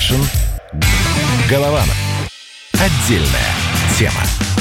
Кашин, Голованов. Отдельная тема.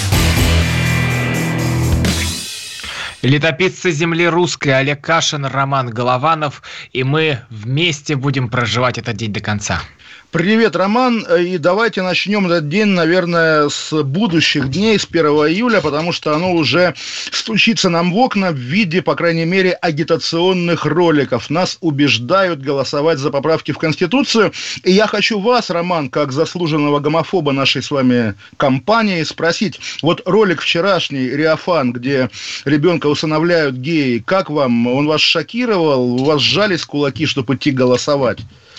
Летописцы земли русской Олег Кашин, Роман Голованов. И мы вместе будем проживать этот день до конца. Привет, Роман, и давайте начнем этот день, наверное, с будущих дней, с 1 июля, потому что оно уже стучится нам в окна в виде, по крайней мере, агитационных роликов. Нас убеждают голосовать за поправки в Конституцию, и я хочу вас, Роман, как заслуженного гомофоба нашей с вами компании, спросить, вот ролик вчерашний, Риофан, где ребенка усыновляют геи, как вам? Он вас шокировал? У вас сжались кулаки, чтобы идти голосовать?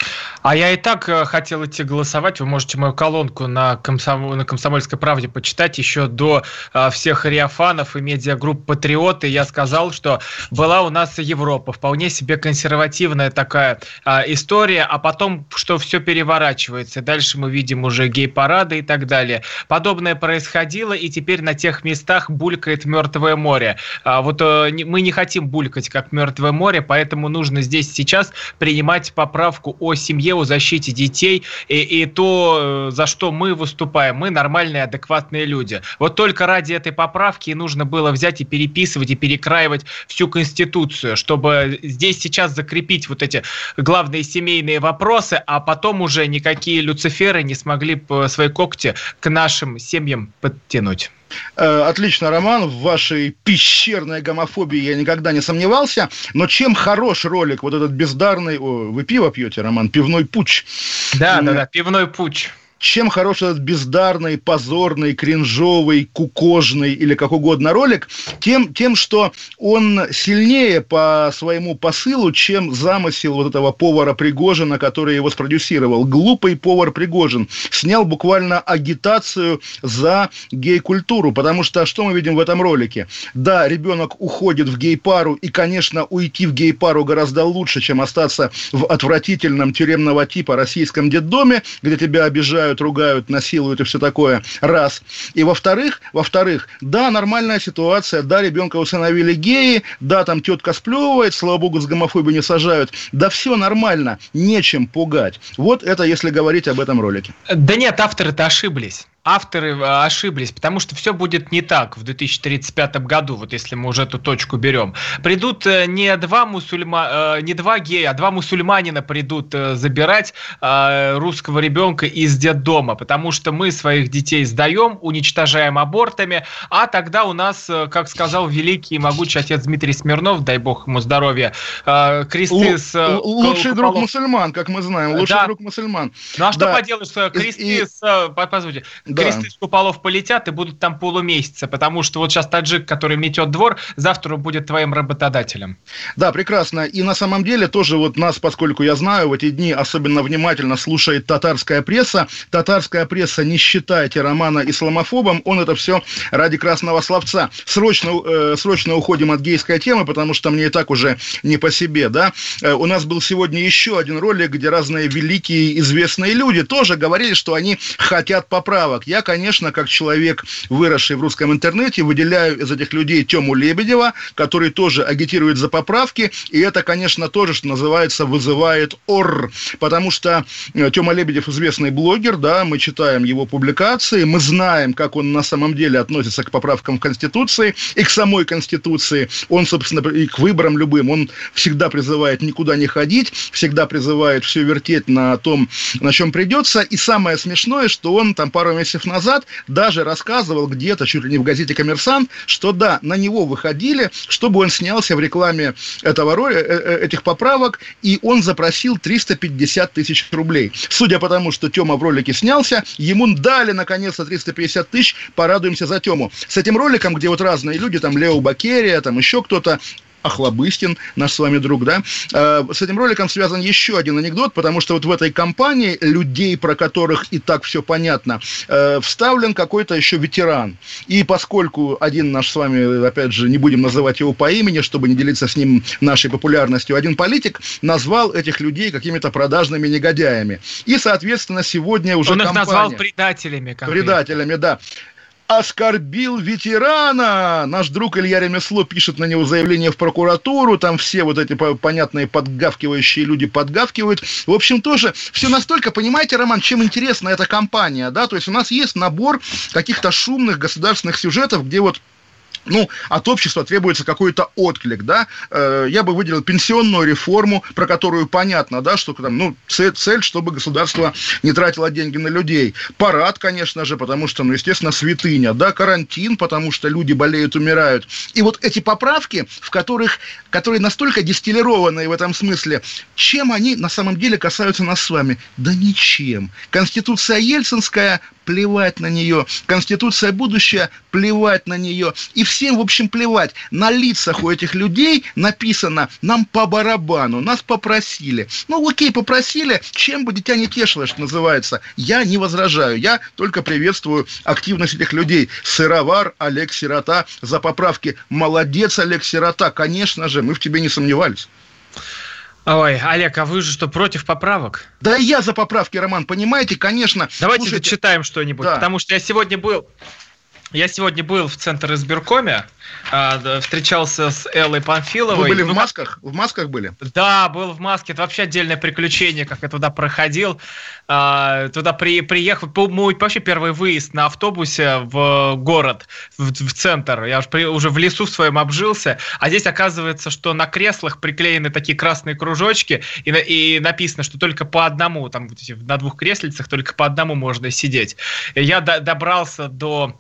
А я и так хотел идти голосовать. Вы можете мою колонку на «Комсомольской правде» почитать еще до всех риофанов и медиагрупп «Патриоты». Я сказал, что была у нас Европа, вполне себе консервативная такая история, а потом, что все переворачивается. Дальше мы видим уже гей-парады и так далее. Подобное происходило, и теперь на тех местах булькает Мертвое море. Вот мы не хотим булькать, как Мертвое море, поэтому нужно здесь сейчас принимать поправку о семье, о защите детей и то, за что мы выступаем. Мы нормальные, адекватные люди. Вот только ради этой поправки и нужно было взять и переписывать, и перекраивать всю Конституцию, чтобы здесь сейчас закрепить вот эти главные семейные вопросы, а потом уже никакие люциферы не смогли свои когти к нашим семьям подтянуть. Отлично, Роман, в вашей пещерной гомофобии я никогда не сомневался, но чем хорош ролик вот этот бездарный... Вы пиво пьете, Роман? Пивной путч. Да, пивной путч. Чем хорош этот бездарный, позорный, кринжовый, кукожный или как угодно ролик, тем, что он сильнее по своему посылу, чем замысел вот этого повара Пригожина, который его спродюсировал. Глупый повар Пригожин снял буквально агитацию за гей-культуру, потому что что мы видим в этом ролике? Да, ребенок уходит в гей-пару, и, конечно, уйти в гей-пару гораздо лучше, чем остаться в отвратительном тюремного типа российском детдоме, где тебя обижают, ругают, насилуют и все такое, раз. И во-вторых, да, нормальная ситуация, да, ребенка усыновили геи, да, там тетка сплевывает, слава богу, с гомофобией не сажают, да, все нормально, нечем пугать. Вот это если говорить об этом ролике. Да нет, авторы-то ошиблись. Авторы ошиблись, потому что все будет не так в 2035 году, вот если мы уже эту точку берем. Придут не два гея, а два мусульманина придут забирать русского ребенка из детдома, потому что мы своих детей сдаем, уничтожаем абортами, а тогда у нас, как сказал великий и могучий отец Дмитрий Смирнов, дай бог ему здоровья, кресты с... Лучший друг мусульман, как мы знаем, лучший друг мусульман. Ну а что поделаешь, кресты с... Позвольте. Кресты с куполов полетят и будут там полумесяца, потому что вот сейчас таджик, который метет двор, завтра будет твоим работодателем. Да, прекрасно. И на самом деле тоже вот нас, поскольку я знаю, в эти дни особенно внимательно слушает татарская пресса. Татарская пресса, не считайте Романа исламофобом, он это все ради красного словца. Срочно уходим от гейской темы, потому что мне и так уже не по себе, да. У нас был сегодня еще один ролик, где разные великие известные люди тоже говорили, что они хотят поправок. Я, конечно, как человек, выросший в русском интернете, выделяю из этих людей Тему Лебедева, который тоже агитирует за поправки, и это, конечно, тоже, что называется, вызывает ор, потому что Тема Лебедев известный блогер, да, мы читаем его публикации, мы знаем, как он на самом деле относится к поправкам в Конституции и к самой Конституции, он, собственно, и к выборам любым, он всегда призывает никуда не ходить, всегда призывает все вертеть на том, на чем придется, и самое смешное, что он там пару месяцев назад даже рассказывал где-то, чуть ли не в газете «Коммерсант», что да, на него выходили, чтобы он снялся в рекламе этих поправок, и он запросил 350 тысяч рублей. Судя по тому, что Тема в ролике снялся, ему дали, наконец-то, 350 тысяч, порадуемся за Тему. С этим роликом, где вот разные люди, там Лео Бакерия, там еще кто-то, Охлобыстин, наш с вами друг, да, с этим роликом связан еще один анекдот, потому что вот в этой компании людей, про которых и так все понятно, вставлен какой-то еще ветеран. И поскольку один наш с вами, опять же, не будем называть его по имени, чтобы не делиться с ним нашей популярностью, один политик назвал этих людей какими-то продажными негодяями. И, соответственно, сегодня уже он их назвал предателями. Предателями, да. оскорбил ветерана. Наш друг Илья Ремесло пишет на него заявление в прокуратуру. Там все вот эти понятные подгавкивающие люди подгавкивают. В общем, тоже все настолько, понимаете, Роман, чем интересна эта кампания, да? То есть у нас есть набор каких-то шумных государственных сюжетов, где вот от общества требуется какой-то отклик, да, я бы выделил пенсионную реформу, про которую понятно, да, что там, цель, чтобы государство не тратило деньги на людей, парад, конечно же, потому что, естественно, святыня, да, карантин, потому что люди болеют, умирают, и вот эти поправки, которые настолько дистиллированные в этом смысле, чем они на самом деле касаются нас с вами? Да ничем. Конституция ельцинская, плевать на нее. Конституция будущая, плевать на нее. И всем, в общем, плевать. На лицах у этих людей написано «нам по барабану», нас попросили. Окей, попросили, чем бы дитя не тешилось, что называется. Я не возражаю, я только приветствую активность этих людей. Сыровар Олег Сирота за поправки. Молодец, Олег Сирота, конечно же, мы в тебе не сомневались. Ой, Олег, а вы же что, против поправок? Да я за поправки, Роман, понимаете, конечно. Давайте зачитаем что-нибудь, да. Потому что я сегодня был в Центр избиркоме, встречался с Эллой Памфиловой. Вы были в масках? В масках были? Да, был в маске. Это вообще отдельное приключение, как я туда проходил. Туда приехал, мой вообще первый выезд на автобусе в город, в центр. Я уже в лесу в своем обжился. А здесь оказывается, что на креслах приклеены такие красные кружочки, и написано, что только по одному, там на двух креслицах только по одному можно сидеть. Я добрался до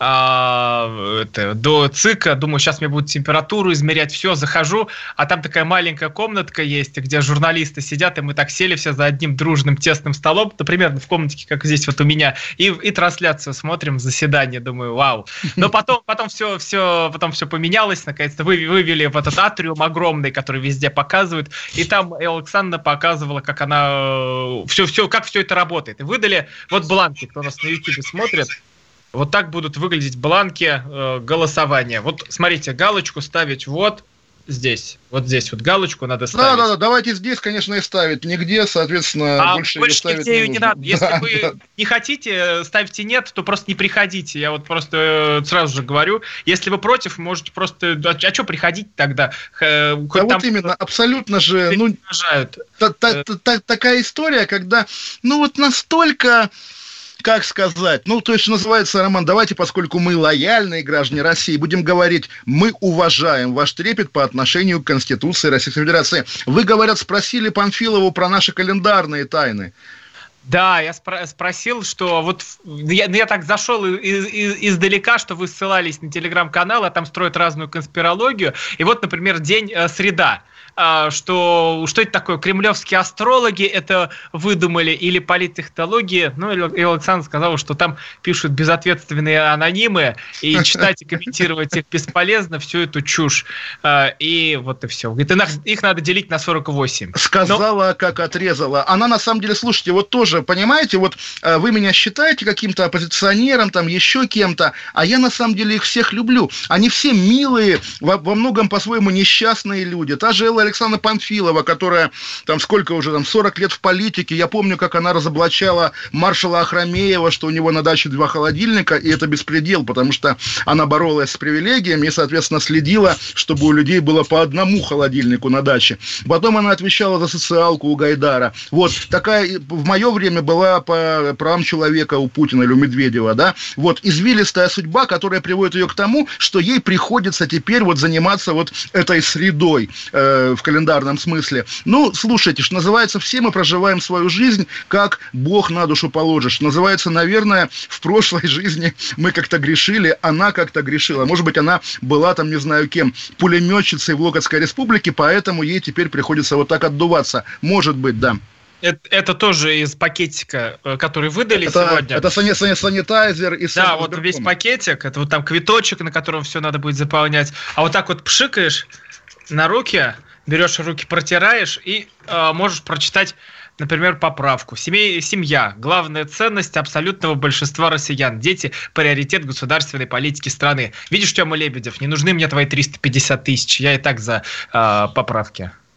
ЦИКа, думаю, сейчас мне будут температуру измерять, все, захожу, а там такая маленькая комнатка есть, где журналисты сидят, и мы так сели все за одним дружным тесным столом, примерно в комнатке, как здесь вот у меня, и трансляцию смотрим, заседание, думаю, вау. Но потом все поменялось, наконец-то вывели в этот атриум огромный, который везде показывают, и там Элла Александровна показывала, как она как все это работает. И выдали вот бланки, кто нас на YouTube смотрит. Вот так будут выглядеть бланки голосования. Вот смотрите, галочку ставить вот здесь. Вот здесь вот галочку надо ставить. Да, давайте здесь, конечно, и ставить. Нигде, соответственно, больше ставить нигде не надо. Если вы не хотите, ставьте нет, то просто не приходите. Я вот просто сразу же говорю. Если вы против, можете просто... А что приходить тогда? Вот именно, абсолютно же... Такая история, когда, настолько... Как сказать? То есть, называется, Роман, давайте, поскольку мы лояльные граждане России, будем говорить, мы уважаем ваш трепет по отношению к Конституции Российской Федерации. Вы, говорят, спросили Памфилову про наши календарные тайны. Да, я спросил, что вот я так зашел издалека, что вы ссылались на телеграм-канал, а там строят разную конспирологию. И вот, например, день среда. Что это такое? Кремлевские астрологи это выдумали или политтехнологии? И Александр сказал, что там пишут безответственные анонимы, и читать и комментировать их бесполезно, всю эту чушь. И вот и все. Говорит, их надо делить на 48. Сказала, как отрезала. Она на самом деле, слушайте, вот тоже, понимаете, вот вы меня считаете каким-то оппозиционером, там еще кем-то, а я на самом деле их всех люблю. Они все милые, во многом по-своему несчастные люди. Та же Элла Александра Памфилова, которая там сколько уже, 40 лет в политике. Я помню, как она разоблачала маршала Ахрамеева, что у него на даче 2 холодильника, и это беспредел, потому что она боролась с привилегиями и, соответственно, следила, чтобы у людей было по одному холодильнику на даче. Потом она отвечала за социалку у Гайдара. Вот такая в мое время была по правам человека у Путина или у Медведева, да? Вот извилистая судьба, которая приводит ее к тому, что ей приходится теперь вот заниматься вот этой средой, в календарном смысле. Слушайте, что называется, все мы проживаем свою жизнь, как Бог на душу положит. Что называется, наверное, в прошлой жизни мы как-то грешили, она как-то грешила. Может быть, она была там, не знаю кем, пулеметчицей в Локотской республике, поэтому ей теперь приходится вот так отдуваться. Может быть, да. Это тоже из пакетика, который выдали сегодня. Это санитайзер и да, вот весь пакетик, это вот там квиточек, на котором все надо будет заполнять. А вот так вот пшикаешь на руки, берешь руки, протираешь и можешь прочитать, например, поправку. Семья – главная ценность абсолютного большинства россиян. Дети – приоритет государственной политики страны. Видишь, Тёма Лебедев, не нужны мне твои 350 тысяч, я и так за поправки.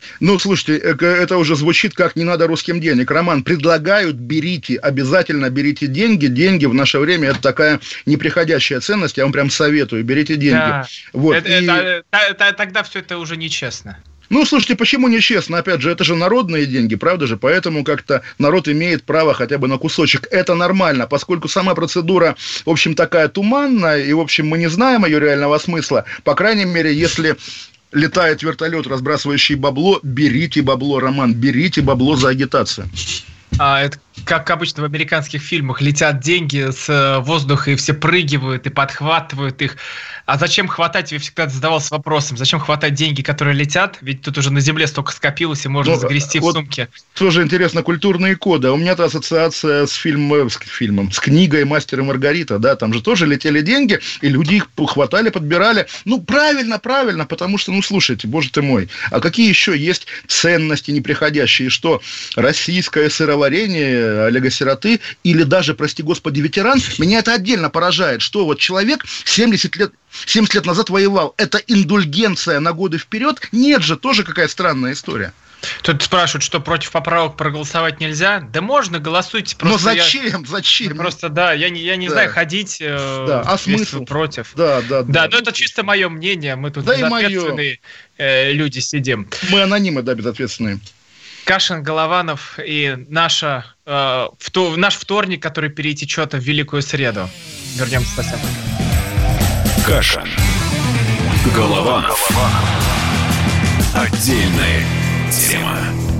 Ну, слушайте, это уже звучит как «не надо русским денег». Роман, предлагают, берите, обязательно берите деньги. Деньги в наше время – это такая неприходящая ценность. Я вам прям советую, берите деньги. Да. Вот. Тогда все это уже нечестно. Ну, слушайте, почему нечестно? Опять же, это же народные деньги, правда же? Поэтому как-то народ имеет право хотя бы на кусочек. Это нормально, поскольку сама процедура, в общем, такая туманная, и, в общем, мы не знаем ее реального смысла. По крайней мере, если летает вертолет, разбрасывающий бабло, берите бабло, Роман, берите бабло за агитацию. Это как обычно в американских фильмах, летят деньги с воздуха, и все прыгивают и подхватывают их. А зачем хватать, я всегда задавался вопросом, зачем хватать деньги, которые летят? Ведь тут уже на земле столько скопилось, и можно загрести в сумке. Тоже интересно, культурные коды. У меня-то ассоциация с с книгой «Мастер и Маргарита», да, там же тоже летели деньги, и люди их хватали, подбирали. Ну, правильно, потому что, ну, слушайте, боже ты мой, а какие еще есть ценности неприходящие? Что, российское сыроварение Олега Сироты, или даже, прости господи, ветеран, меня это отдельно поражает, что вот человек 70 лет назад воевал, это индульгенция на годы вперед? Нет же, тоже какая странная история. Тут спрашивают, что против поправок проголосовать нельзя. Да можно, голосуйте. Но зачем? Зачем? Просто, да, я не знаю, ходить а смысл? Против. Да, но это чисто мое мнение. Мы тут безответственные люди сидим. Мы анонимы, да, безответственные. Кашин, Голованов и наш вторник, который перетечет в Великую Среду. Вернемся совсем. Кашин, Голованов. Отдельная тема.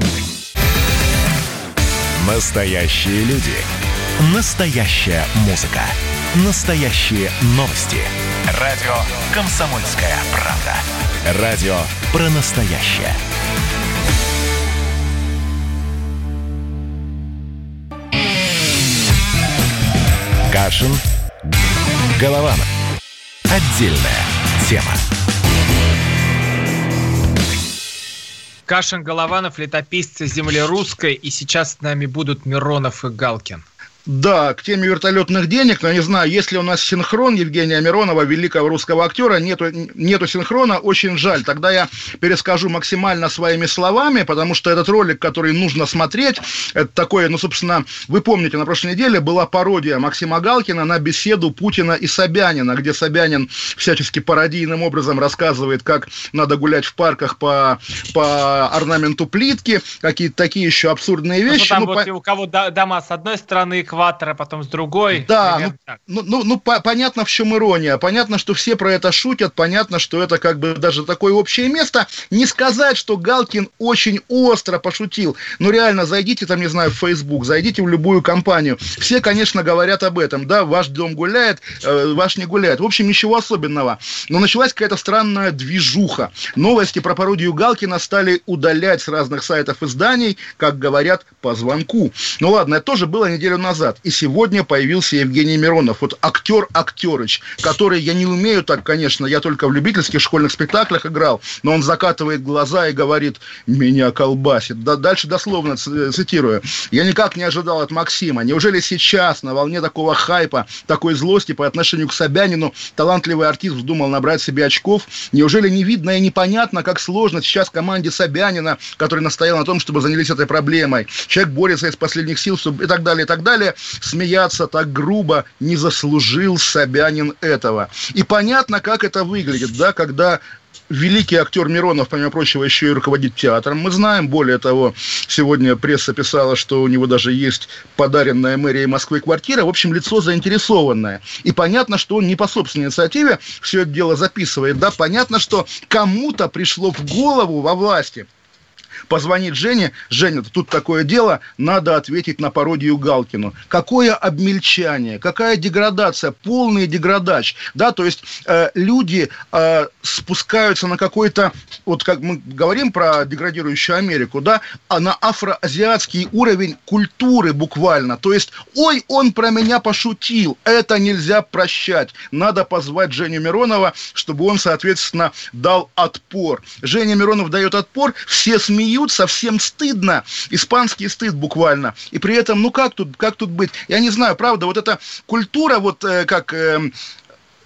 Настоящие люди. Настоящая музыка. Настоящие новости. Радио «Комсомольская правда». Радио про настоящее. Кашин, Голованов. Отдельная тема. Кашин, Голованов, летописцы земли русской, и сейчас с нами будут Миронов и Галкин. Да, к теме вертолетных денег, но я не знаю, есть ли у нас синхрон Евгения Миронова, великого русского актера. Нету синхрона, очень жаль. Тогда я перескажу максимально своими словами, потому что этот ролик, который нужно смотреть, это такое, ну, собственно, вы помните, на прошлой неделе была пародия Максима Галкина на беседу Путина и Собянина, где Собянин всячески пародийным образом рассказывает, как надо гулять в парках по орнаменту плитки, какие-то такие еще абсурдные вещи. Там у кого дома с одной стороны, экватора, потом с другой. Да, понятно, в чем ирония. Понятно, что все про это шутят. Понятно, что это как бы даже такое общее место. Не сказать, что Галкин очень остро пошутил. Но реально, зайдите там, не знаю, в Facebook, зайдите в любую компанию. Все, конечно, говорят об этом. Да, ваш дом гуляет, ваш не гуляет. В общем, ничего особенного. Но началась какая-то странная движуха. Новости про пародию Галкина стали удалять с разных сайтов изданий, как говорят, по звонку. Ну ладно, это тоже было неделю назад. И сегодня появился Евгений Миронов. Вот актер Актерыч, который, я не умею так, конечно, я только в любительских школьных спектаклях играл, но он закатывает глаза и говорит: «Меня колбасит». Дальше дословно цитирую. «Я никак не ожидал от Максима. Неужели сейчас, на волне такого хайпа, такой злости по отношению к Собянину, талантливый артист вздумал набрать себе очков? Неужели не видно и непонятно, как сложно сейчас команде Собянина, который настоял на том, чтобы занялись этой проблемой? Человек борется из последних сил, и так далее, и так далее. Смеяться так грубо, не заслужил Собянин этого». И понятно, как это выглядит, да, когда великий актер Миронов, помимо прочего, еще и руководит театром. Мы знаем, более того, сегодня пресса писала, что у него даже есть подаренная мэрией Москвы квартира. В общем, лицо заинтересованное. И понятно, что он не по собственной инициативе все это дело записывает. Да, понятно, что кому-то пришло в голову во власти позвонить Жене: «Женя, тут такое дело, надо ответить на пародию Галкину». Какое обмельчание, какая деградация, полный деградач, да, то есть люди спускаются на какой-то, вот как мы говорим про деградирующую Америку, да, а на афроазиатский уровень культуры буквально, то есть: «Ой, он про меня пошутил, это нельзя прощать, надо позвать Женю Миронова, чтобы он, соответственно, дал отпор». Женя Миронов дает отпор, все смеются, совсем стыдно, испанский стыд буквально. И при этом, ну как тут быть? Я не знаю, правда, вот эта культура, вот как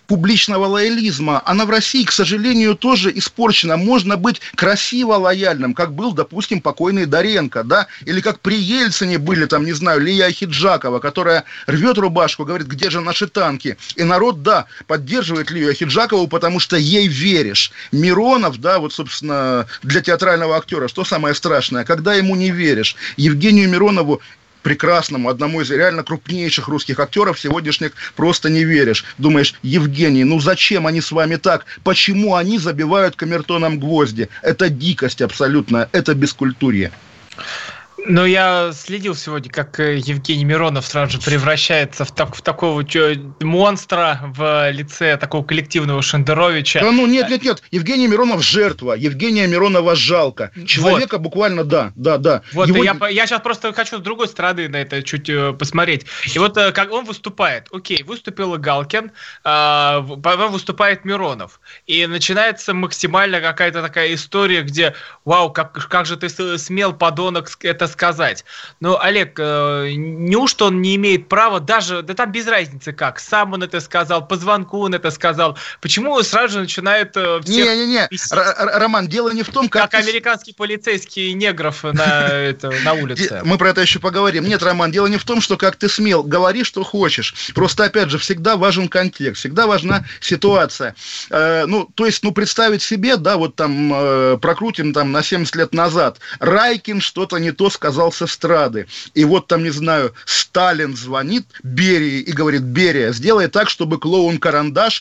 публичного лоялизма, она в России, к сожалению, тоже испорчена. Можно быть красиво лояльным, как был, допустим, покойный Доренко, да, или как при Ельцине были, там, не знаю, Лия Ахеджакова, которая рвет рубашку, говорит, где же наши танки? И народ, да, поддерживает Лию Ахеджакову, потому что ей веришь. Миронов, да, вот, собственно, для театрального актера, что самое страшное, когда ему не веришь. Евгению Миронову, прекрасному, одному из реально крупнейших русских актеров сегодняшних, просто не веришь. Думаешь, Евгений, ну зачем они с вами так? Почему они забивают камертоном гвозди? Это дикость абсолютно, это бескультурье. Но я следил сегодня, как Евгений Миронов сразу же превращается в такого монстра в лице такого коллективного Шендеровича. Да ну нет. Евгений Миронов жертва. Евгения Миронова жалко. Человека вот. Буквально да. Вот, я сейчас просто хочу с другой стороны на это чуть посмотреть. И вот как он выступает. Окей, выступил Галкин, выступает Миронов. И начинается максимально какая-то такая история, где вау, как же ты смел, подонок, это сказать. Но, Олег, неужто он не имеет права даже, да там без разницы как, сам он это сказал, по звонку он это сказал, почему сразу же начинает всех... Не-не-не, Роман, дело не в том, как американские полицейские негров на улице. Мы про это еще поговорим. Нет, Роман, дело не в том, что как ты смел, говори, что хочешь. Просто, опять же, всегда важен контекст, всегда важна ситуация. Представить себе, да, вот там прокрутим там на 70 лет назад, Райкин что-то не то сказал с эстрады. И вот там, не знаю, Сталин звонит Берии и говорит: Берия, сделай так, чтобы клоун-карандаш,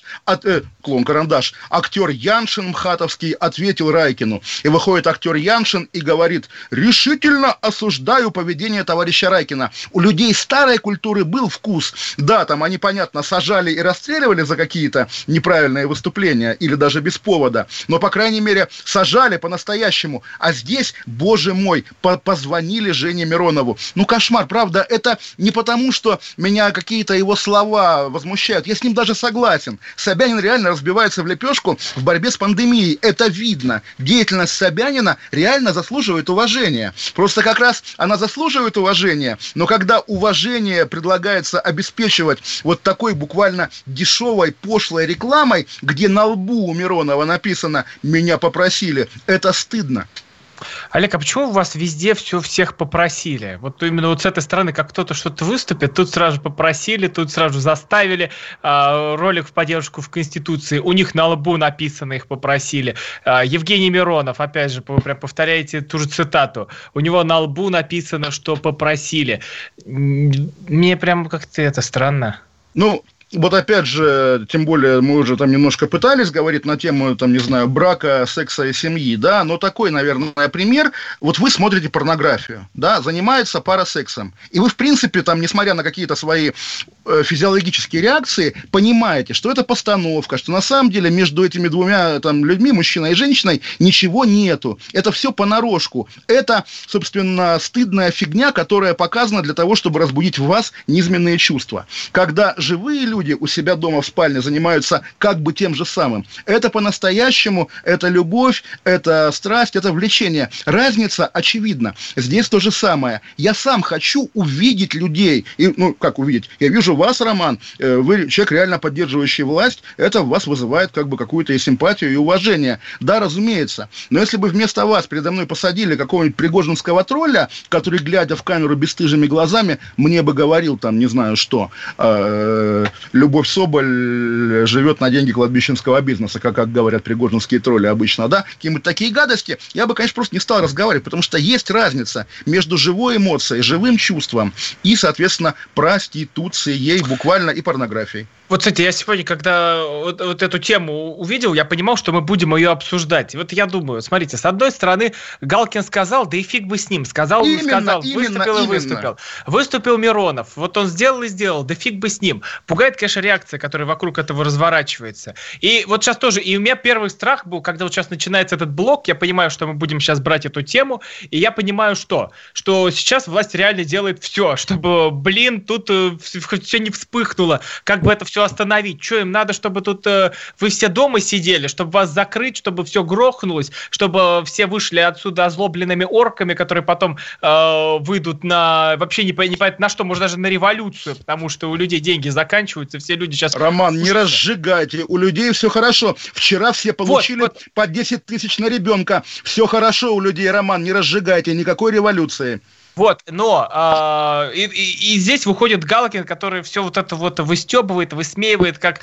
актер Яншин МХАТовский ответил Райкину. И выходит актер Яншин и говорит: решительно осуждаю поведение товарища Райкина. У людей старой культуры был вкус. Да, там они, понятно, сажали и расстреливали за какие-то неправильные выступления или даже без повода. Но, по крайней мере, сажали по-настоящему. А здесь, боже мой, позвонили Жене Миронову. Ну, кошмар, правда, это не потому, что меня какие-то его слова возмущают. Я с ним даже согласен. Собянин реально разбивается в лепешку в борьбе с пандемией. Это видно. Деятельность Собянина реально заслуживает уважения. Просто как раз она заслуживает уважения, но когда уважение предлагается обеспечивать вот такой буквально дешевой, пошлой рекламой, где на лбу у Миронова написано «меня попросили», это стыдно. Олег, а почему у вас везде всех попросили? Вот именно вот с этой стороны, как кто-то что-то выступит, тут сразу попросили, тут сразу заставили. Ролик в поддержку в Конституции, у них на лбу написано, их попросили. Евгений Миронов, опять же, прям повторяете ту же цитату. У него на лбу написано, что попросили. Мне прям как-то это странно. Вот опять же, тем более мы уже там немножко пытались говорить на тему, там, не знаю, брака, секса и семьи, да, но такой, наверное, пример. Вот вы смотрите порнографию, да, занимается пара сексом, и вы, в принципе, там, несмотря на какие-то свои физиологические реакции, понимаете, что это постановка, что на самом деле между этими двумя там людьми, мужчиной и женщиной, ничего нету. Это все понарошку. Это, собственно, стыдная фигня, которая показана для того, чтобы разбудить в вас низменные чувства. Когда живые люди у себя дома в спальне занимаются как бы тем же самым, это по-настоящему, это любовь, это страсть, это влечение. Разница очевидна. Здесь то же самое. Я сам хочу увидеть людей. И, как увидеть? Я вижу вас, Роман, вы человек, реально поддерживающий власть, это в вас вызывает как бы какую-то и симпатию, и уважение. Да, разумеется. Но если бы вместо вас передо мной посадили какого-нибудь пригожинского тролля, который, глядя в камеру бесстыжими глазами, мне бы говорил там, не знаю что, Любовь Соболь живет на деньги кладбищенского бизнеса, как говорят пригожинские тролли обычно, да, какие-нибудь такие гадости, я бы, конечно, просто не стал разговаривать, потому что есть разница между живой эмоцией, живым чувством и, соответственно, проституцией буквально и порнографией. Вот, кстати, я сегодня, когда вот эту тему увидел, я понимал, что мы будем ее обсуждать. И вот я думаю, смотрите, с одной стороны, Галкин сказал, да и фиг бы с ним. Сказал, выступил. Выступил Миронов. Вот он сделал и сделал, да фиг бы с ним. Пугает, конечно, реакция, которая вокруг этого разворачивается. И вот сейчас тоже, и у меня первый страх был, когда вот сейчас начинается этот блок, я понимаю, что мы будем сейчас брать эту тему, и я понимаю, что сейчас власть реально делает все, чтобы, тут все не вспыхнуло, как бы это все все остановить? Что им надо, чтобы тут вы все дома сидели, чтобы вас закрыть, чтобы все грохнулось, чтобы все вышли отсюда озлобленными орками, которые потом выйдут на вообще непонятно на что, может даже на революцию, потому что у людей деньги заканчиваются, все люди сейчас... Роман, не разжигайте, у людей все хорошо. Вчера все получили по 10 тысяч на ребенка. Все хорошо у людей, Роман, не разжигайте, никакой революции. Вот, но и здесь выходит Галкин, который все вот это вот выстебывает, высмеивает, как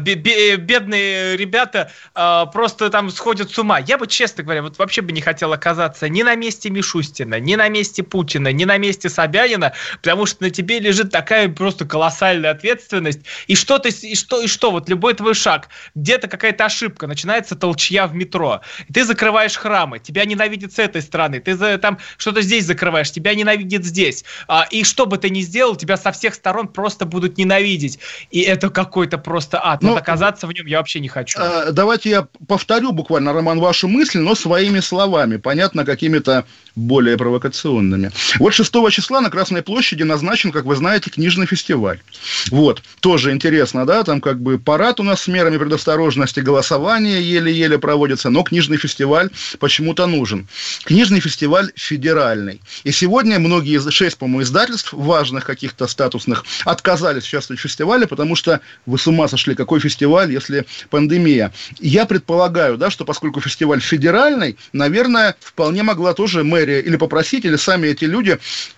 бедные ребята просто там сходят с ума. Я бы, честно говоря, вот вообще бы не хотел оказаться ни на месте Мишустина, ни на месте Путина, ни на месте Собянина, потому что на тебе лежит такая просто колоссальная ответственность. И что, вот любой твой шаг, где-то какая-то ошибка, начинается толчья в метро, и ты закрываешь храмы, тебя ненавидят с этой стороны, ты там что-то здесь закрываешь, тебя ненавидит здесь. И что бы ты ни сделал, тебя со всех сторон просто будут ненавидеть. И это какой-то просто ад. Вот оказаться в нем я вообще не хочу. Давайте я повторю буквально, Роман, вашу мысль, но своими словами. Понятно, какими-то более провокационными. Вот 6 числа на Красной площади назначен, как вы знаете, книжный фестиваль. Вот. Тоже интересно, да, там как бы парад у нас с мерами предосторожности, голосование еле-еле проводится, но книжный фестиваль почему-то нужен. Книжный фестиваль федеральный. И сегодня многие из 6, по-моему, издательств, важных каких-то статусных, отказались участвовать в фестивале, потому что вы с ума сошли, какой фестиваль, если пандемия. Я предполагаю, да, что поскольку фестиваль федеральный, наверное, вполне могла тоже мэрия или попросить, или сами эти люди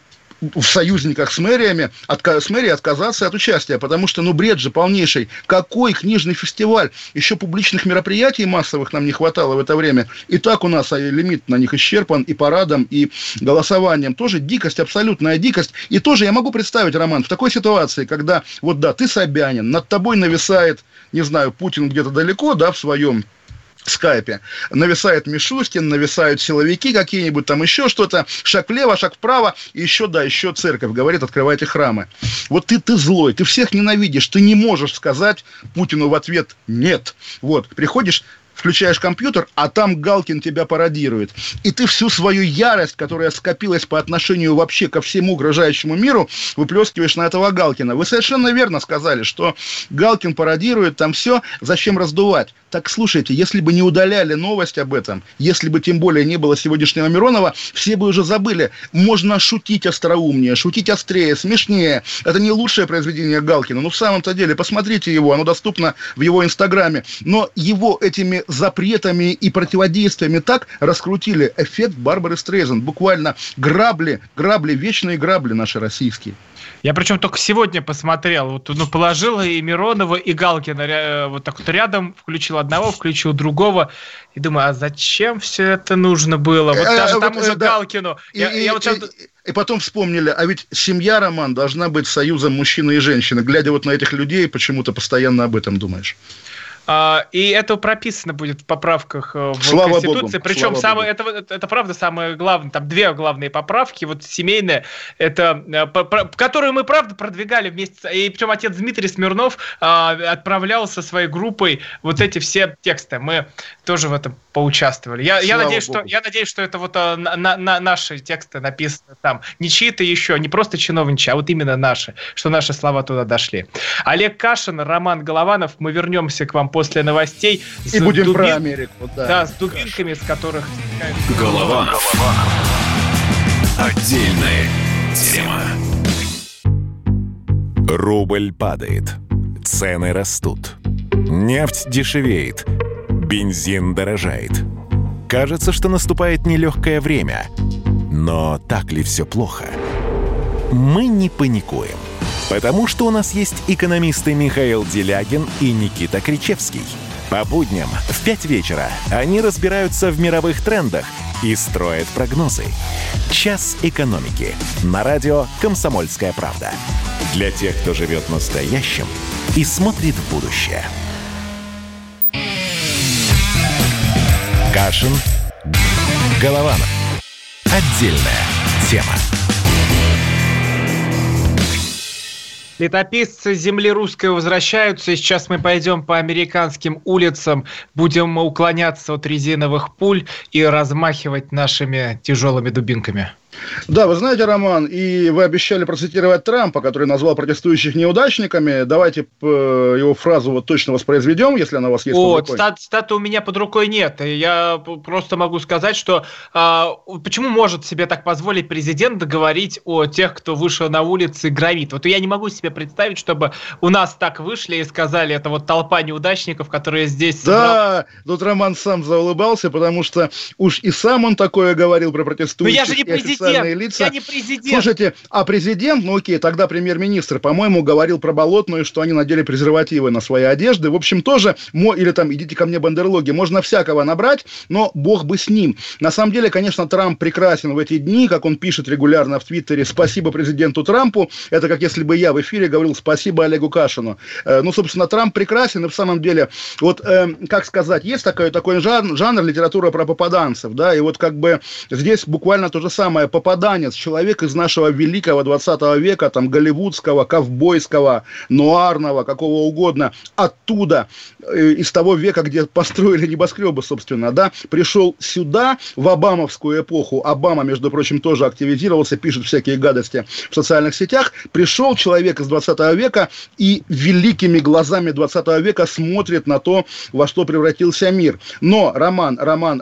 в союзниках с мэрией отказаться от участия, потому что, бред же полнейший. Какой книжный фестиваль? Еще публичных мероприятий массовых нам не хватало в это время. И так у нас лимит на них исчерпан и парадом, и голосованием. Тоже дикость, абсолютная дикость. И тоже я могу представить, Роман, в такой ситуации, когда, вот да, ты Собянин, над тобой нависает, не знаю, Путин где-то далеко, да, в своем скайпе, нависает Мишустин, нависают силовики какие-нибудь, там еще что-то, шаг влево, шаг вправо, и еще церковь говорит, открывайте храмы. Вот ты злой, ты всех ненавидишь, ты не можешь сказать Путину в ответ «нет». Вот, приходишь, включаешь компьютер, а там Галкин тебя пародирует. И ты всю свою ярость, которая скопилась по отношению вообще ко всему окружающему миру, выплескиваешь на этого Галкина. Вы совершенно верно сказали, что Галкин пародирует там все, зачем раздувать? Так слушайте, если бы не удаляли новость об этом, если бы тем более не было сегодняшнего Миронова, все бы уже забыли. Можно шутить остроумнее, шутить острее, смешнее. Это не лучшее произведение Галкина. Но в самом-то деле, посмотрите его, оно доступно в его инстаграме. Но его этими запретами и противодействиями так раскрутили эффект Барбары Стрейзанд. Буквально грабли, вечные грабли наши российские. Я причем только сегодня посмотрел, вот, положил и Миронова, и Галкина вот так вот рядом, включил одного, включил другого, и думаю, а зачем все это нужно было? Вот даже тому же Галкину. И потом вспомнили, а ведь семья, Роман, должна быть союзом мужчины и женщины. Глядя вот на этих людей, почему-то постоянно об этом думаешь. И это прописано будет в поправках в Слава Конституции. Богу. Причем это правда самое главное. Там 2 главные поправки. Вот семейная, это которую мы правда продвигали вместе. И причем отец Дмитрий Смирнов отправлял со своей группой вот эти все тексты. Мы тоже в этом поучаствовали. Я надеюсь, что это вот наши тексты написаны там. Не чьи-то еще, не просто чиновничьи, а вот именно наши. Что наши слова туда дошли. Олег Кашин, Роман Голованов. Мы вернемся к вам после новостей. И будем про Америку. Да, с дубинками, с которых... Голованов. Отдельная тема. Рубль падает. Цены растут. Нефть дешевеет. Бензин дорожает. Кажется, что наступает нелегкое время. Но так ли все плохо? Мы не паникуем. Потому что у нас есть экономисты Михаил Делягин и Никита Кричевский. По будням в 5 вечера они разбираются в мировых трендах и строят прогнозы. «Час экономики» на радио «Комсомольская правда». Для тех, кто живет настоящим и смотрит в будущее. Кашин, Голованов. Отдельная тема. Летописцы земли русской возвращаются, и сейчас мы пойдем по американским улицам, будем уклоняться от резиновых пуль и размахивать нашими тяжелыми дубинками. Да, вы знаете, Роман, и вы обещали процитировать Трампа, который назвал протестующих неудачниками. Давайте его фразу вот точно воспроизведем, если она у вас есть под рукой. Цитаты у меня под рукой нет. Я просто могу сказать, что почему может себе так позволить президент говорить о тех, кто вышел на улицы и громит? Вот я не могу себе представить, чтобы у нас так вышли и сказали, это вот толпа неудачников, которые здесь... Да, тут Роман сам заулыбался, потому что уж и сам он такое говорил про протестующих. Но я же не президент. Лица. Я не президент. Слушайте, а президент, ну окей, тогда премьер-министр, по-моему, говорил про Болотную, что они надели презервативы на свои одежды. В общем, тоже, или там, идите ко мне, бандерлоги, можно всякого набрать, но бог бы с ним. На самом деле, конечно, Трамп прекрасен в эти дни, как он пишет регулярно в Твиттере, спасибо президенту Трампу. Это как если бы я в эфире говорил спасибо Олегу Кашину. Ну, собственно, Трамп прекрасен, и в самом деле, вот, как сказать, есть такой жанр литература про попаданцев, да, и вот как бы здесь буквально то же самое, попаданец, человек из нашего великого 20 века, там, голливудского, ковбойского, нуарного, какого угодно, оттуда, из того века, где построили небоскребы, собственно, да, пришел сюда, в обамовскую эпоху. Обама, между прочим, тоже активизировался, пишет всякие гадости в социальных сетях. Пришел человек из 20 века и великими глазами 20 века смотрит на то, во что превратился мир. Но, Роман,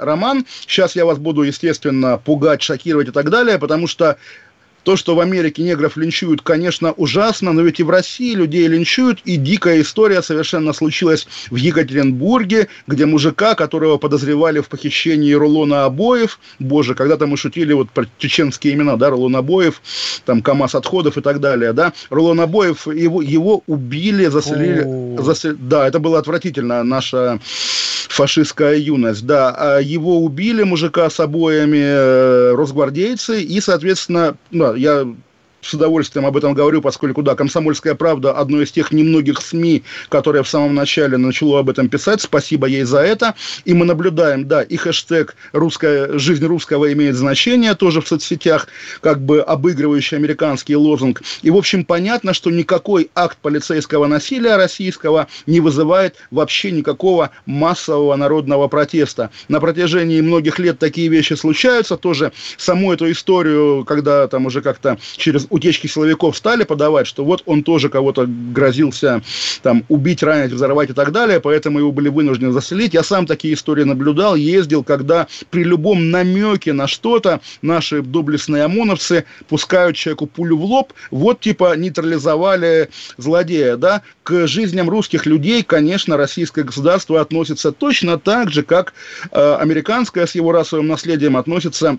сейчас я вас буду, естественно, пугать, шокировать и так далее, потому что то, что в Америке негров линчуют, конечно, ужасно, но ведь и в России людей линчуют, и дикая история совершенно случилась в Екатеринбурге, где мужика, которого подозревали в похищении рулона обоев, боже, когда-то мы шутили вот про чеченские имена, да, рулон обоев, там, КамАЗ отходов и так далее, да, рулон обоев, его убили, застрелили, да, это было отвратительно, наша фашистская юность, да, его убили, мужика с обоями, росгвардейцы, и, соответственно, да, я с удовольствием об этом говорю, поскольку, да, «Комсомольская правда» одно из тех немногих СМИ, которое в самом начале начало об этом писать, спасибо ей за это, и мы наблюдаем, да, и хэштег «Жизнь русского имеет значение» тоже в соцсетях, как бы обыгрывающий американский лозунг, и, в общем, понятно, что никакой акт полицейского насилия российского не вызывает вообще никакого массового народного протеста. На протяжении многих лет такие вещи случаются, тоже саму эту историю, когда там уже как-то через утечки силовиков стали подавать, что вот он тоже кого-то грозился там убить, ранить, взорвать и так далее, поэтому его были вынуждены застрелить. Я сам такие истории наблюдал, ездил, когда при любом намеке на что-то наши доблестные ОМОНовцы пускают человеку пулю в лоб, вот типа нейтрализовали злодея, да. К жизням русских людей, конечно, российское государство относится точно так же, как американское с его расовым наследием относится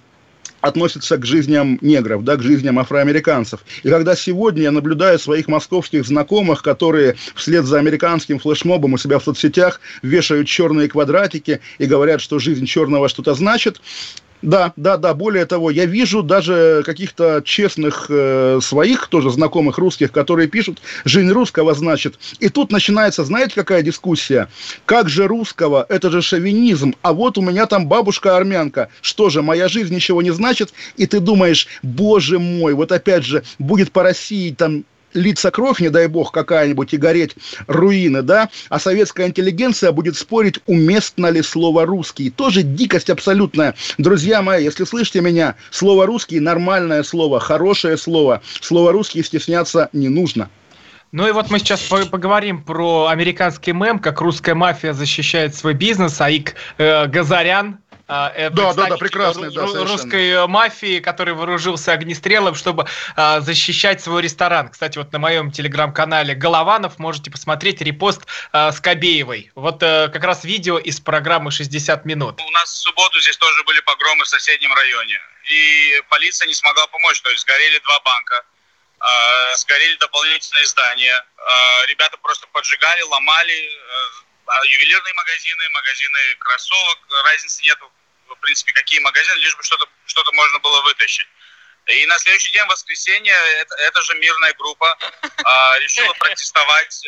к жизням негров, да, к жизням афроамериканцев. И когда сегодня я наблюдаю своих московских знакомых, которые вслед за американским флешмобом у себя в соцсетях вешают черные квадратики и говорят, что жизнь черного что-то значит, да, более того, я вижу даже каких-то честных своих тоже знакомых русских, которые пишут, жизнь русского значит. И тут начинается, знаете, какая дискуссия? Как же русского? Это же шовинизм. А вот у меня там бабушка армянка. Что же, моя жизнь ничего не значит? И ты думаешь, боже мой, вот опять же, будет по России там литься кровь, не дай бог, какая-нибудь, и гореть руины, да, а советская интеллигенция будет спорить, уместно ли слово «русский». Тоже дикость абсолютная. Друзья мои, если слышите меня, слово «русский» – нормальное слово, хорошее слово. Слово «русский» стесняться не нужно. Ну и вот мы сейчас поговорим про американский мем, как русская мафия защищает свой бизнес, Аик Газарян, прекрасный, русской мафии, который вооружился огнестрелом, чтобы защищать свой ресторан. Кстати, вот на моем телеграм-канале Голованов можете посмотреть репост Скобеевой. Вот как раз видео из программы «60 минут». У нас в субботу здесь тоже были погромы в соседнем районе. И полиция не смогла помочь. То есть сгорели 2 банка, сгорели дополнительные здания. Ребята просто поджигали, ломали. Ювелирные магазины кроссовок, разницы нету. В принципе, какие магазины, лишь бы что-то можно было вытащить. И на следующий день, в воскресенье, эта же мирная группа решила протестовать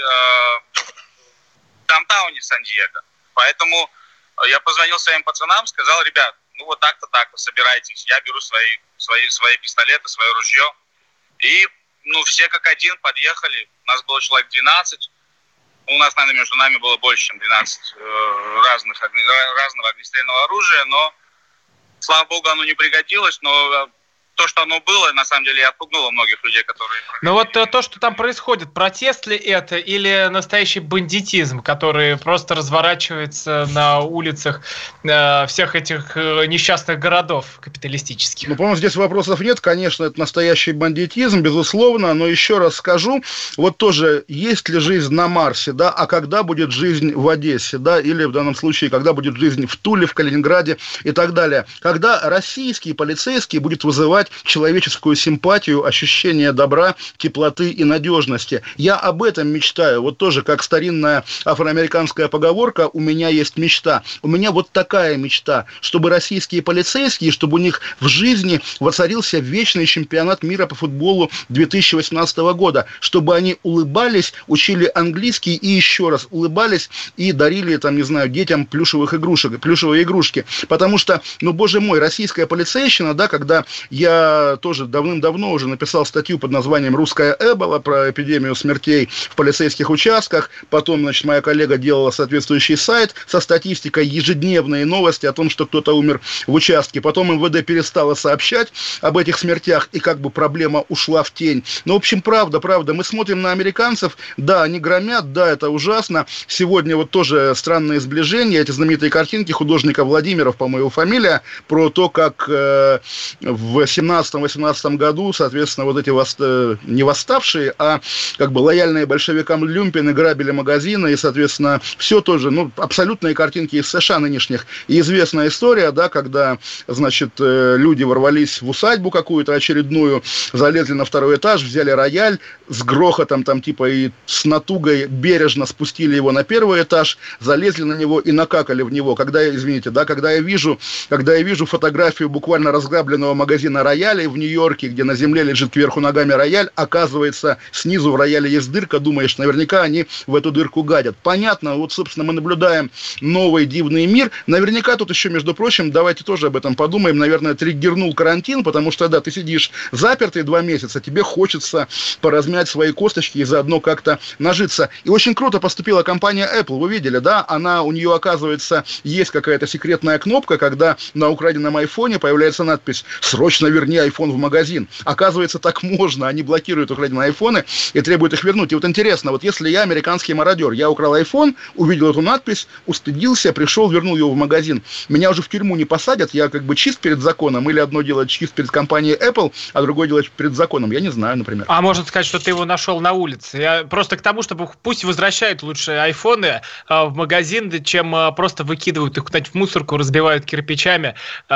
в даунтауне Сан-Диего. Поэтому я позвонил своим пацанам, сказал, ребят, ну вот так-то так, вы собирайтесь. Я беру свои пистолеты, свое ружье. И все как один подъехали. У нас было человек 12. У нас, наверное, между нами было больше, чем 12 разного огнестрельного оружия, но, слава богу, оно не пригодилось, но то, что оно было, на самом деле, и отпугнуло многих людей, которые... Ну вот то, что там происходит, протест ли это или настоящий бандитизм, который просто разворачивается на улицах всех этих несчастных городов капиталистических? Ну, по-моему, здесь вопросов нет. Конечно, это настоящий бандитизм, безусловно, но еще раз скажу, вот тоже, есть ли жизнь на Марсе, да, а когда будет жизнь в Одессе, да, или в данном случае, когда будет жизнь в Туле, в Калининграде и так далее. Когда российский полицейский будет вызывать человеческую симпатию, ощущение добра, теплоты и надежности. Я об этом мечтаю. Вот тоже, как старинная афроамериканская поговорка, у меня есть мечта. У меня вот такая мечта, чтобы российские полицейские, чтобы у них в жизни воцарился вечный чемпионат мира по футболу 2018 года, чтобы они улыбались, учили английский и еще раз улыбались и дарили, там, не знаю, детям плюшевые игрушки. Потому что, ну, боже мой, российская полицейщина, да, когда я тоже давным-давно уже написал статью под названием «Русская Эбола» про эпидемию смертей в полицейских участках, потом, значит, моя коллега делала соответствующий сайт со статистикой, ежедневные новости о том, что кто-то умер в участке, потом МВД перестало сообщать об этих смертях, и как бы проблема ушла в тень. Ну, в общем, правда, мы смотрим на американцев, да, они громят, да, это ужасно. Сегодня вот тоже странные сближения, эти знаменитые картинки художника Владимиров, по-моему, его фамилия, про то, как в 17-18 году, соответственно, вот эти не восставшие, а как бы лояльные большевикам люмпины грабили магазины, и, соответственно, все тоже, ну, абсолютные картинки из США нынешних. И известная история, да, когда, значит, люди ворвались в усадьбу какую-то очередную, залезли на второй этаж, взяли рояль, с грохотом там типа и с натугой бережно спустили его на первый этаж, залезли на него и накакали в него. Когда я вижу фотографию буквально разграбленного магазина роялей в Нью-Йорке, где на земле лежит кверху ногами рояль, оказывается, снизу в рояле есть дырка, думаешь, наверняка они в эту дырку гадят. Понятно, вот, собственно, мы наблюдаем новый дивный мир. Наверняка тут еще, между прочим, давайте тоже об этом подумаем, наверное, триггернул карантин, потому что, да, ты сидишь запертый 2 месяца, тебе хочется поразмять свои косточки и заодно как-то нажиться. И очень круто поступила компания Apple, вы видели, да? У нее, оказывается, есть какая-то секретная кнопка, когда на украденном айфоне появляется надпись «Срочно верни айфон в магазин». Оказывается, так можно. Они блокируют украденные айфоны и требуют их вернуть. И вот интересно, вот если я американский мародер, я украл айфон, увидел эту надпись, устыдился, пришел, вернул его в магазин. Меня уже в тюрьму не посадят, я как бы чист перед законом, или одно дело чист перед компанией Apple, а другое дело перед законом. Я не знаю, например. А можно сказать, что ты его нашел на улице. Я просто к тому, чтобы пусть возвращают лучше айфоны в магазин, чем просто выкидывают их куда-нибудь в мусорку, разбивают кирпичами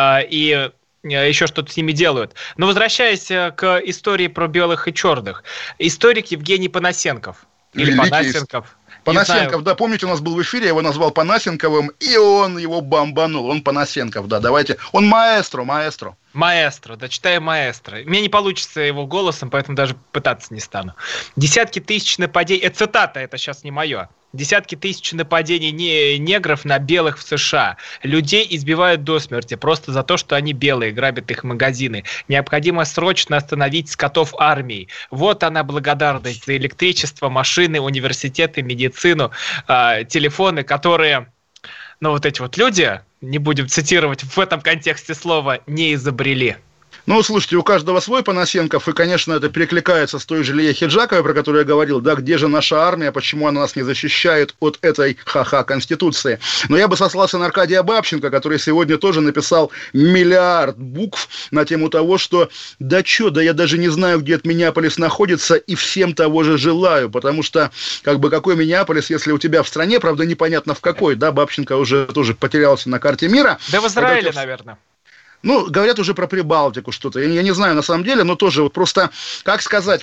и еще что-то с ними делают. Но возвращаясь к истории про белых и черных. Историк Евгений Панасенков. Или Панасенков. Панасенков, да, помните, у нас был в эфире, я его назвал Панасенковым, и он его бомбанул. Он Панасенков, да, давайте. Он маэстро. Маэстро, да, читаю маэстро. Мне не получится его голосом, поэтому даже пытаться не стану. Десятки тысяч нападений, это цитата, это сейчас не мое. Десятки тысяч нападений негров на белых в США. Людей избивают до смерти просто за то, что они белые, грабят их магазины. Необходимо срочно остановить скотов армии. Вот она благодарность за электричество, машины, университеты, медицину, телефоны, которые, ну вот эти вот люди, не будем цитировать в этом контексте слова, не изобрели. Ну, слушайте, у каждого свой Панасенков, и, конечно, это перекликается с той же Лией Хиджаковой, про которую я говорил, да, где же наша армия, почему она нас не защищает от этой Конституции. Но я бы сослался на Аркадия Бабченко, который сегодня тоже написал миллиард букв на тему того, что да я даже не знаю, где этот Миннеаполис находится, и всем того же желаю, потому что, как бы, какой Миннеаполис, если у тебя в стране, правда, непонятно в какой, да, Бабченко уже тоже потерялся на карте мира. Да в Израиле, наверное. Ну, говорят уже про Прибалтику что-то. Я не знаю на самом деле, но тоже вот просто, как сказать.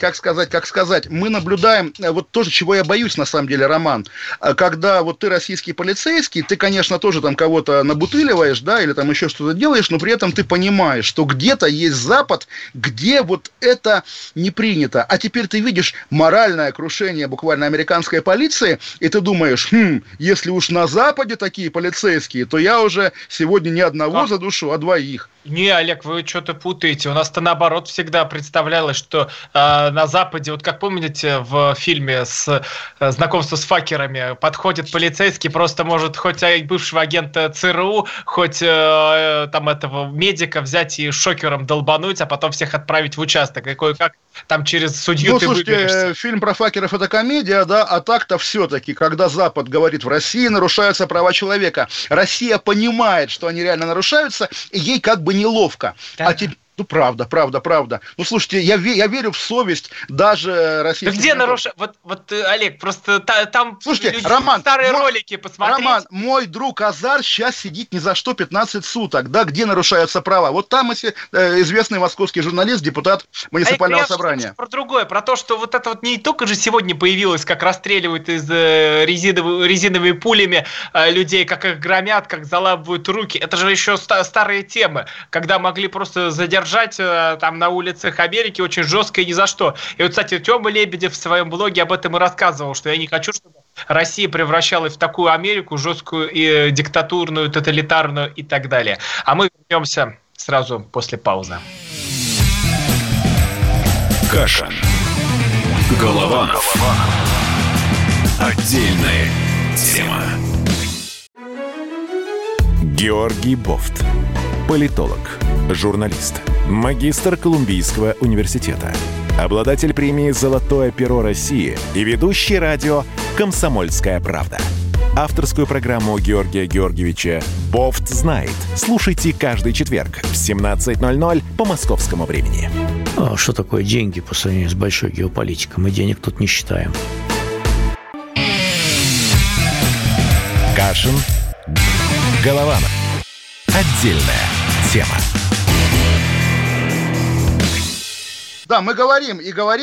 Мы наблюдаем, вот тоже, чего я боюсь на самом деле, Роман. Когда вот ты российский полицейский, ты, конечно, тоже там кого-то набутыливаешь, да, или там еще что-то делаешь, но при этом ты понимаешь, что где-то есть Запад, где вот это не принято. А теперь ты видишь моральное крушение буквально американской полиции, и ты думаешь, если уж на Западе такие полицейские, то я уже сегодня не одного задушу, а 2. Не, Олег, вы что-то путаете. У нас-то наоборот всегда представлялось, что на Западе, вот как помните в фильме с «Знакомство с факерами», подходит полицейский, просто может хоть бывшего агента ЦРУ, хоть там этого медика взять и шокером долбануть, а потом всех отправить в участок. И кое-как там через судью ты выберешься. Фильм про факеров — это комедия, да, а так-то все-таки, когда Запад говорит, в России нарушаются права человека, Россия понимает, что они реально нарушаются, и ей как бы неловко. Да. А теперь... Ну, правда. Ну, слушайте, я верю в совесть даже российских... Где нарушать? Вот, Олег, просто там... Слушайте, Роман, старые ролики посмотреть. Роман, мой друг Азар сейчас сидит ни за что 15 суток, да, где нарушаются права. Вот там известный московский журналист, депутат муниципального собрания. Про другое, про то, что вот это вот не только же сегодня появилось, как расстреливают из резиновыми пулями людей, как их громят, как заламывают руки. Это же еще старые темы, когда могли просто задержать там на улицах Америки очень жестко и ни за что. И вот, кстати, Тёма Лебедев в своем блоге об этом и рассказывал, что я не хочу, чтобы Россия превращалась в такую Америку жесткую и диктатурную, тоталитарную и так далее. А мы вернемся сразу после паузы. Кашин. Голованов. Отдельная тема. Георгий Бофт. Политолог, журналист, магистр Колумбийского университета, обладатель премии «Золотое перо России» и ведущий радио «Комсомольская правда». Авторскую программу Георгия Георгиевича «Бофт знает». Слушайте каждый четверг в 17:00 по московскому времени. А что такое деньги по сравнению с большой геополитикой? Мы денег тут не считаем. Кашин. Голованов. Отдельная тема. Да, мы говорим,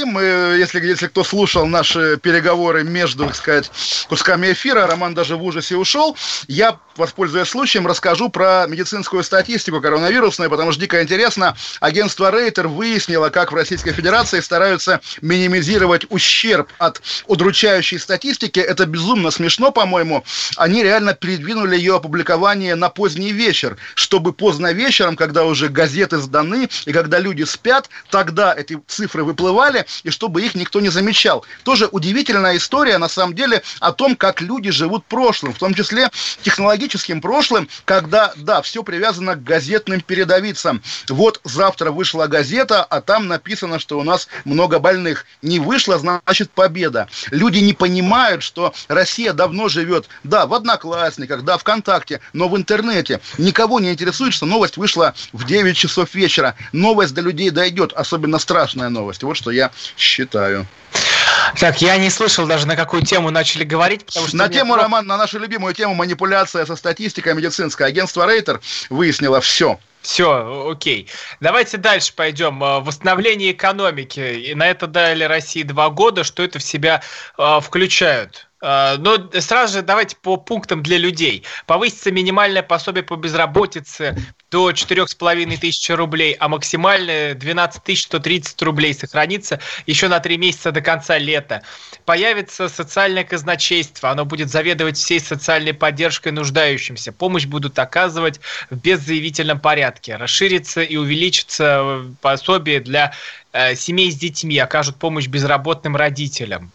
если кто слушал наши переговоры между, так сказать, кусками эфира, Роман даже в ужасе ушел, я, воспользуясь случаем, расскажу про медицинскую статистику коронавирусную, потому что дико интересно. Агентство Рейтер выяснило, как в Российской Федерации стараются минимизировать ущерб от удручающей статистики. Это безумно смешно, по-моему. Они реально передвинули ее опубликование на поздний вечер, чтобы поздно вечером, когда уже газеты сданы и когда люди спят, тогда эти цифры выплывали, и чтобы их никто не замечал. Тоже удивительная история, на самом деле, о том, как люди живут прошлым, в том числе технологическим прошлым, когда, да, все привязано к газетным передовицам. Вот завтра вышла газета, а там написано, что у нас много больных. Не вышло, значит, победа. Люди не понимают, что Россия давно живет, да, в Одноклассниках, да, ВКонтакте, но в интернете. Никого не интересует, что новость вышла в 9 часов вечера. Новость до людей дойдет, особенно страшная новость. Вот что я считаю. Так, я не слышал даже, на какую тему начали говорить, потому что... Роман, на нашу любимую тему манипуляция со статистикой медицинской. Агентство Рейтер выяснило все. Все, окей. Давайте дальше пойдем. Восстановление экономики. И на это дали России 2 года. Что это в себя включают? Но сразу же давайте по пунктам для людей. Повысится минимальное пособие по безработице до 4500 рублей, а максимальное 12 130 рублей сохранится еще на 3 месяца до конца лета. Появится социальное казначейство, оно будет заведовать всей социальной поддержкой нуждающимся. Помощь будут оказывать в беззаявительном порядке. Расширится и увеличится пособие для семей с детьми, окажут помощь безработным родителям.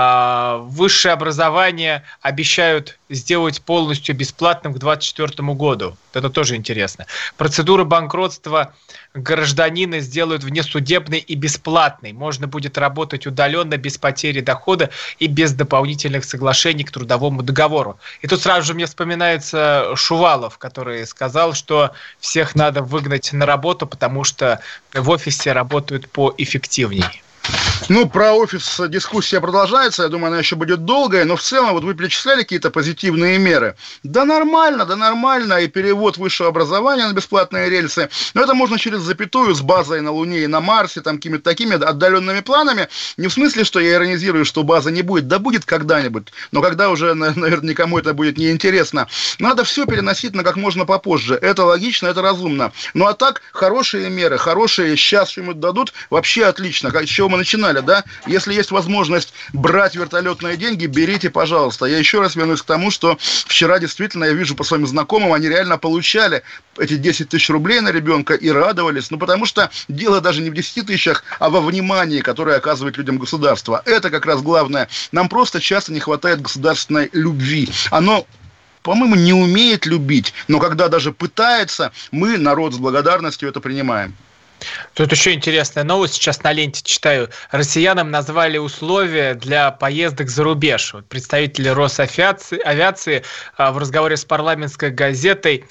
Высшее образование обещают сделать полностью бесплатным к 2024 году. Это тоже интересно. Процедуру банкротства гражданина сделают внесудебной и бесплатной. Можно будет работать удаленно, без потери дохода и без дополнительных соглашений к трудовому договору. И тут сразу же мне вспоминается Шувалов, который сказал, что всех надо выгнать на работу, потому что в офисе работают поэффективней. Ну, про офис дискуссия продолжается, я думаю, она еще будет долгая, но в целом, вот вы перечисляли какие-то позитивные меры. Да нормально, и перевод высшего образования на бесплатные рельсы, но это можно через запятую с базой на Луне и на Марсе, там какими-то такими отдаленными планами, не в смысле, что я иронизирую, что базы не будет, да будет когда-нибудь, но когда уже, наверное, никому это будет неинтересно. Надо все переносить на как можно попозже, это логично, это разумно. Ну, а так, хорошие меры, хорошие, сейчас что-нибудь дадут, вообще отлично, с чего мы начинали, да, если есть возможность брать вертолетные деньги, берите, пожалуйста. Я еще раз вернусь к тому, что вчера действительно я вижу по своим знакомым, они реально получали эти 10 тысяч рублей на ребенка и радовались, потому что дело даже не в 10 тысячах, а во внимании, которое оказывает людям государство. Это как раз главное. Нам просто часто не хватает государственной любви. Оно, по-моему, не умеет любить, но когда даже пытается, мы, народ, с благодарностью это принимаем. Тут еще интересная новость, сейчас на ленте читаю. Россиянам назвали условия для поездок за рубеж. Вот представители Росавиации в разговоре с парламентской газетой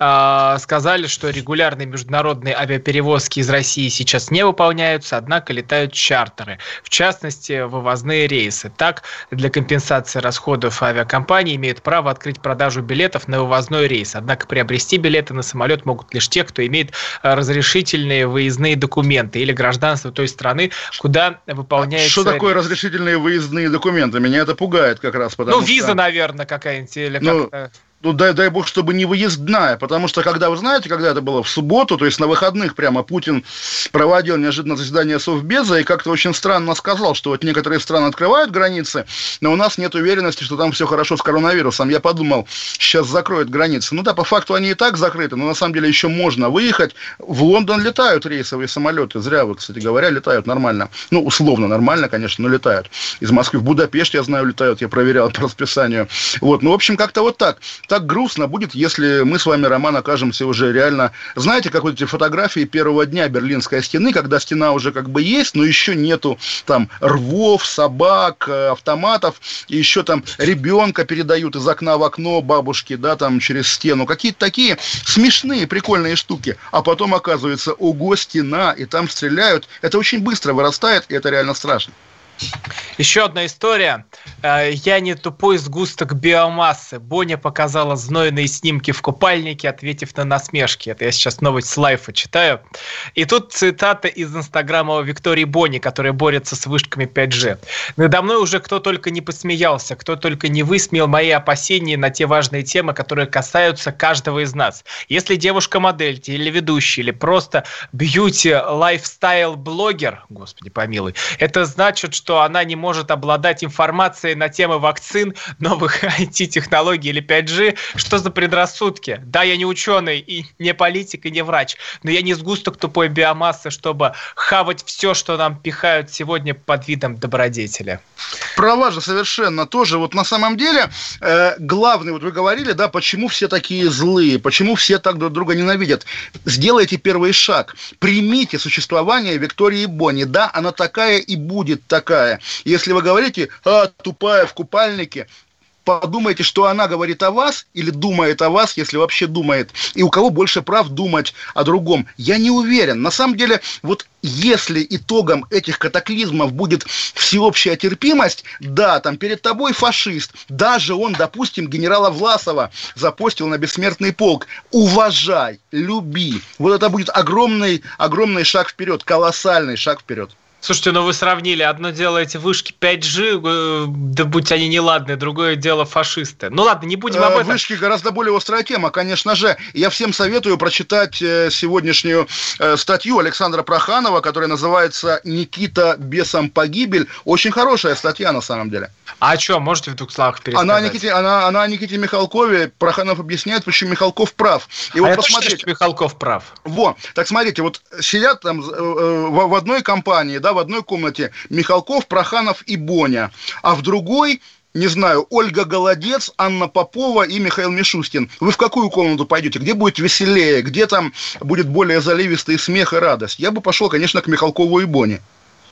сказали, что регулярные международные авиаперевозки из России сейчас не выполняются, однако летают чартеры, в частности, вывозные рейсы. Так, для компенсации расходов авиакомпании имеют право открыть продажу билетов на вывозной рейс. Однако приобрести билеты на самолет могут лишь те, кто имеет разрешительные выездные документы или гражданство той страны, куда выполняется... Что такое разрешительные выездные документы? Меня это пугает как раз, потому виза, что... наверное, какая-нибудь или как-то... Ну, дай бог, чтобы не выездная, потому что, когда, вы знаете, когда это было в субботу, то есть на выходных прямо Путин проводил неожиданно заседание Совбеза и как-то очень странно сказал, что вот некоторые страны открывают границы, но у нас нет уверенности, что там все хорошо с коронавирусом. Я подумал, сейчас закроют границы. Ну да, по факту они и так закрыты, но на самом деле еще можно выехать. В Лондон летают рейсовые самолеты, зря вот, кстати говоря, летают нормально. Ну, условно нормально, конечно, но летают. Из Москвы в Будапешт, я знаю, летают, я проверял по расписанию. Вот, ну, в общем, как-то вот так. Так грустно будет, если мы с вами, Роман, окажемся уже реально... Знаете, как вот эти фотографии первого дня Берлинской стены, когда стена уже как бы есть, но еще нету там рвов, собак, автоматов, и еще там ребенка передают из окна в окно бабушки, да, там через стену. Какие-то такие смешные, прикольные штуки. А потом оказывается, ого, стена, и там стреляют. Это очень быстро вырастает, и это реально страшно. Еще одна история. Я не тупой сгусток биомассы. Боня показала знойные снимки в купальнике, ответив на насмешки. Это я сейчас новость с лайфа читаю. И тут цитата из инстаграма Виктории Бони, которая борется с вышками 5G. Надо мной уже кто только не посмеялся, кто только не высмеял мои опасения на те важные темы, которые касаются каждого из нас. Если девушка-модель, телеведущий или просто бьюти-лайфстайл-блогер, господи помилуй, это значит, что она не может обладать информацией на темы вакцин, новых IT-технологий или 5G. Что за предрассудки? Да, я не ученый, и не политик, и не врач, но я не сгусток тупой биомассы, чтобы хавать все, что нам пихают сегодня под видом добродетели. Права же совершенно тоже. Вот на самом деле главный, вот вы говорили, да, почему все такие злые, почему все так друг друга ненавидят. Сделайте первый шаг. Примите существование Виктории Бони. Да, она такая и будет такая. Если вы говорите, тупая в купальнике, подумайте, что она говорит о вас или думает о вас, если вообще думает. И у кого больше прав думать о другом? Я не уверен. На самом деле, вот если итогом этих катаклизмов будет всеобщая терпимость, да, там перед тобой фашист, даже он, допустим, генерала Власова запостил на бессмертный полк. Уважай, люби. Вот это будет огромный шаг вперед, колоссальный шаг вперед. Слушайте, ну вы сравнили, одно дело эти вышки 5G, да будь они неладные, другое дело фашисты. Ну ладно, не будем об этом. Вышки гораздо более острая тема, конечно же. Я всем советую прочитать сегодняшнюю статью Александра Проханова, которая называется «Никита бесом погибель». Очень хорошая статья на самом деле. А о чем? Можете в двух словах пересказать? Она о Никите Михалкове. Проханов объясняет, почему Михалков прав. И вот я посмотрите, что Михалков прав. Вот, так смотрите, вот сидят там в одной компании, да, в одной комнате Михалков, Проханов и Боня, а в другой, не знаю, Ольга Голодец, Анна Попова и Михаил Мишустин. Вы в какую комнату пойдете? Где будет веселее? Где там будет более заливистый смех и радость? Я бы пошел, конечно, к Михалкову и Боне.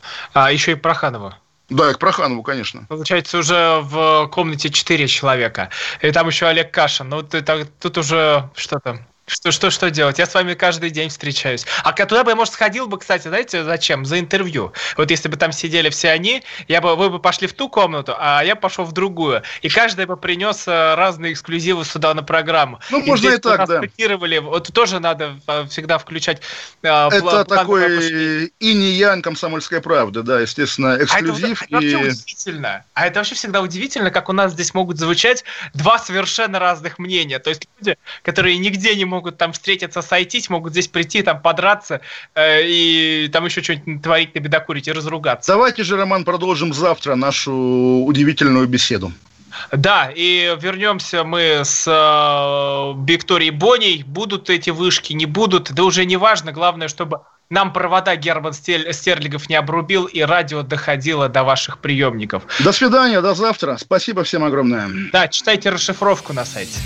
А еще и Проханову. Да, и к Проханову, конечно. Получается, уже в комнате 4 человека. И там еще Олег Кашин. Ну, тут уже что-то... Что делать? Я с вами каждый день встречаюсь. А туда бы я, может, сходил бы, кстати, знаете, зачем? За интервью. Вот если бы там сидели все они, вы бы пошли в ту комнату, а я пошел в другую. И каждый бы принес разные эксклюзивы сюда на программу. Ну, можно и так, да. Вот тоже надо всегда включать это такой инь-янь комсомольской правды, да, естественно, эксклюзив. Это вообще удивительно. А это вообще всегда удивительно, как у нас здесь могут звучать два совершенно разных мнения. То есть люди, которые нигде не могут могут там встретиться, сойтись, могут здесь прийти, там подраться и там еще что-нибудь творить, набедокурить и разругаться. Давайте же, Роман, продолжим завтра нашу удивительную беседу. Да, и вернемся мы с Викторией Боней. Будут эти вышки, не будут, да уже не важно. Главное, чтобы нам провода Герман Стерлигов не обрубил и радио доходило до ваших приемников. До свидания, до завтра. Спасибо всем огромное. Да, читайте расшифровку на сайте.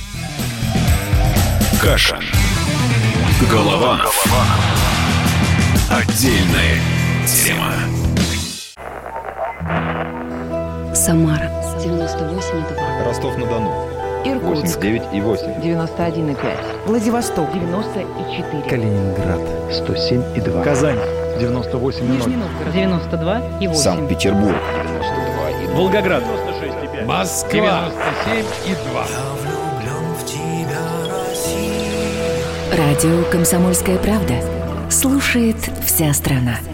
Каша. Голованов. Отдельная тема. Самара 98,2. Ростов-на-Дону. Иркутск 89,8. 91,5. Владивосток 94. Калининград 107,2. Казань 98,0. Нижний Новгород 92,8. Санкт-Петербург 92,2. Волгоград 96,5. Москва 97,2. Радио «Комсомольская правда» слушает вся страна.